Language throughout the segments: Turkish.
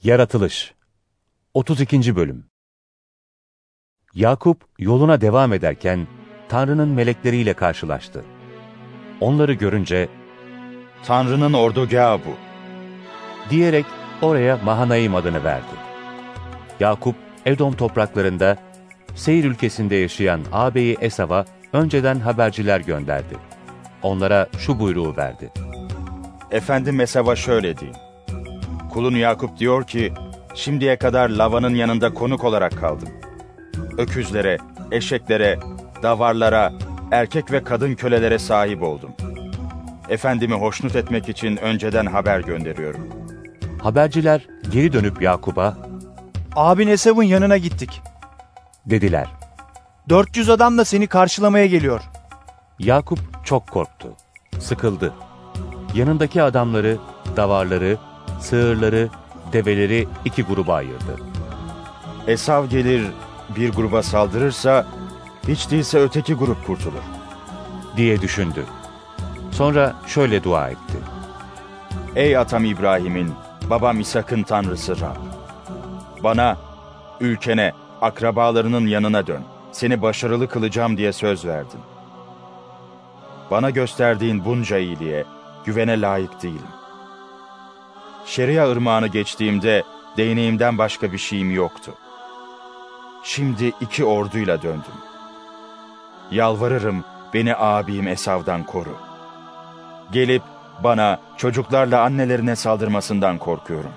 Yaratılış 32. Bölüm. Yakup yoluna devam ederken Tanrı'nın melekleriyle karşılaştı. Onları görünce "Tanrı'nın ordugahı bu" diyerek oraya Mahanaim adını verdi. Yakup, Edom topraklarında, Seyir ülkesinde yaşayan ağabeyi Esav'a önceden haberciler gönderdi. Onlara şu buyruğu verdi: "Efendim Esav'a şöyle deyin. Kulun Yakup diyor ki, şimdiye kadar Lavan'ın yanında konuk olarak kaldım. Öküzlere, eşeklere, davarlara, erkek ve kadın kölelere sahip oldum. Efendimi hoşnut etmek için önceden haber gönderiyorum." Haberciler geri dönüp Yakup'a "Abin Esav'ın yanına gittik. dediler. 400 adam da seni karşılamaya geliyor." Yakup çok korktu, sıkıldı. Yanındaki adamları, davarları, sığırları, develeri iki gruba ayırdı. Esav gelir bir gruba saldırırsa, hiç değilse öteki grup kurtulur diye düşündü. Sonra şöyle dua etti: "Ey atam İbrahim'in, babam İshak'ın Tanrısı Rab! Bana, ülkene, akrabalarının yanına dön. Seni başarılı kılacağım diye söz verdin. Bana gösterdiğin bunca iyiliğe, güvene layık değilim. Şeria ırmağını geçtiğimde değneğimden başka bir şeyim yoktu. Şimdi 2 orduyla döndüm. Yalvarırım, beni abim Esav'dan koru. Gelip bana, çocuklarla annelerine saldırmasından korkuyorum.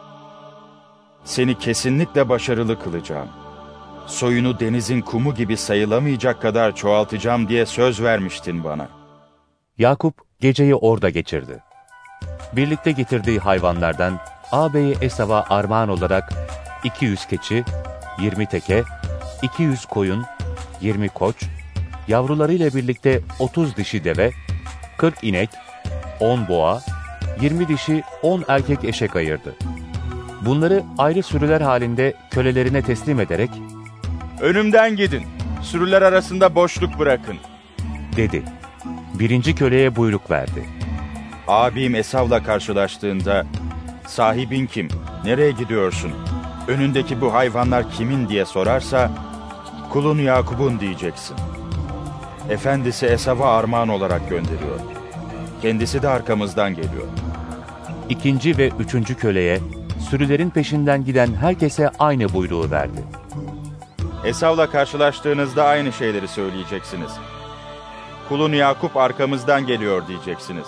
Seni kesinlikle başarılı kılacağım. Soyunu denizin kumu gibi sayılamayacak kadar çoğaltacağım diye söz vermiştin bana." Yakup geceyi orada geçirdi. Birlikte getirdiği hayvanlardan ağabeyi Esav'a armağan olarak 200 keçi, 20 teke, 200 koyun, 20 koç, yavrularıyla birlikte 30 dişi deve, 40 inek, 10 boğa, 20 dişi 10 erkek eşek ayırdı. Bunları ayrı sürüler halinde kölelerine teslim ederek "Önümden gidin, sürüler arasında boşluk bırakın" dedi. Birinci köleye buyruk verdi. Abim Esav'la karşılaştığında, "Sahibin kim, nereye gidiyorsun, önündeki bu hayvanlar kimin?" diye sorarsa, "Kulun Yakup'un" diyeceksin. Efendisi Esav'a armağan olarak gönderiyor. Kendisi de arkamızdan geliyor. İkinci ve üçüncü köleye, sürülerin peşinden giden herkese aynı buyruğu verdi. Esav'la karşılaştığınızda aynı şeyleri söyleyeceksiniz. "Kulun Yakup arkamızdan geliyor" diyeceksiniz.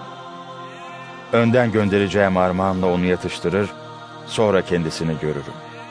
Önden göndereceğim armağanla onu yatıştırır, sonra kendisini görürüm.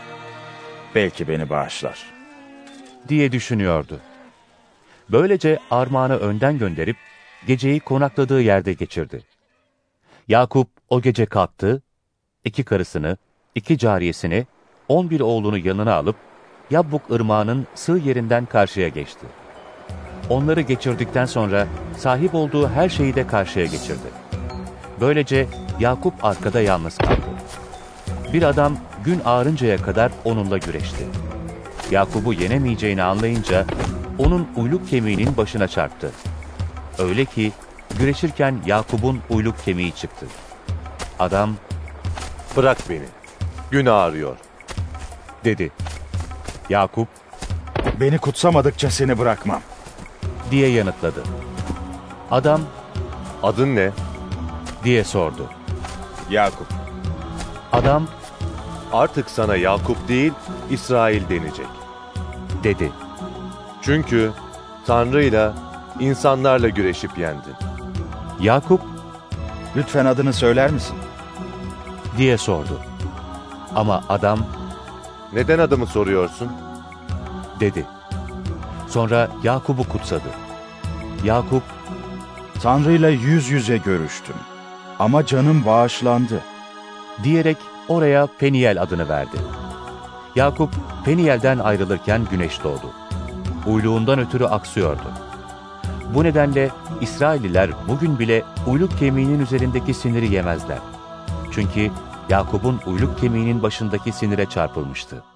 Belki beni bağışlar diye düşünüyordu. Böylece armağanı önden gönderip geceyi konakladığı yerde geçirdi. Yakup o gece kalktı, 2 karısını, 2 cariyesini, 11 oğlunu yanına alıp Yabbuk ırmağının sığ yerinden karşıya geçti. Onları geçirdikten sonra sahip olduğu her şeyi de karşıya geçirdi. Böylece Yakup arkada yalnız kaldı. Bir adam gün ağarıncaya kadar onunla güreşti. Yakup'u yenemeyeceğini anlayınca onun uyluk kemiğinin başına çarptı. Öyle ki güreşirken Yakup'un uyluk kemiği çıktı. Adam "Bırak beni, gün ağrıyor" dedi. Yakup "Beni kutsamadıkça seni bırakmam" diye yanıtladı. Adam "Adın ne?" diye sordu. Yakup. Adam "Artık sana Yakup değil, İsrail denecek. dedi. Çünkü Tanrı'yla, insanlarla güreşip yendin." Yakup "Lütfen adını söyler misin?" diye sordu. Ama adam "Neden adımı soruyorsun?" dedi. Sonra Yakup'u kutsadı. Yakup "Tanrı'yla yüz yüze görüştüm ama canım bağışlandı" diyerek oraya Peniel adını verdi. Yakup Peniel'den ayrılırken güneş doğdu. Uyluğundan ötürü aksıyordu. Bu nedenle İsrailliler bugün bile uyluk kemiğinin üzerindeki siniri yemezler. Çünkü Yakup'un uyluk kemiğinin başındaki sinire çarpılmıştı.